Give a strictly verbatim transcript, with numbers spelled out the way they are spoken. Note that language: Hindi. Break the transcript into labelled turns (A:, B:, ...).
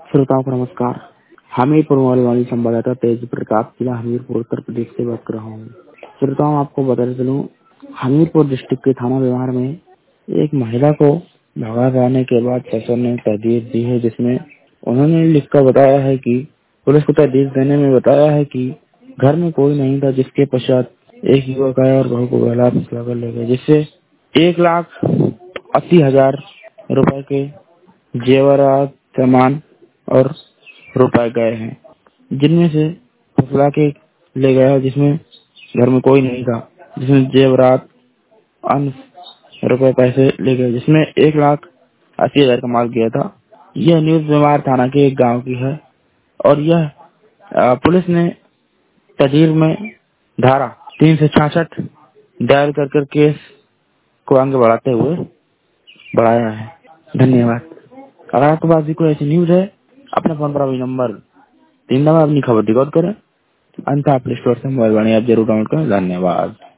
A: श्रोताओं को नमस्कार। हमीरपुर मोहल्ले संवाददाता तेज प्रताप, जिला हमीरपुर, उत्तर प्रदेश से बात कर रहा हूँ। श्रोताओं, आपको बताते चलूं, हमीरपुर डिस्ट्रिक्ट के थाना व्यवहार में एक महिला को भगा जाने के बाद शासन ने तहदीद दी है, जिसमें उन्होंने लिखकर बताया है कि पुलिस को तहदीद देने में बताया है कि घर में कोई नहीं था, जिसके पश्चात एक युवक आया और बहू को गला फंसला कर ले गया, जिससे एक लाख अस्सी हजार रुपए के जेवरात, सामान और रुपए गए हैं, जिनमें से फुसला के ले गया, जिसमें घर में कोई नहीं था, जिसमें जेवरात, अन्य रुपए पैसे ले गए, जिसमें एक लाख अस्सी हजार का माल गया था। यह न्यूज बीमार थाना के एक गांव की है और यह अ, पुलिस ने तहरीर में धारा तीन सौ छियासठ डायल कर कर केस को आगे बढ़ाते हुए बढ़ाया है। धन्यवाद। अगर आपके पास भी कोई ऐसी न्यूज है, अपने फोन पर अभी नंबर तीन नंबर अपनी खबर रिकॉर्ड करें, अंत प्ले स्टोर से मोबाइल वाणी ऐप जरूर डाउनलोड करें। धन्यवाद।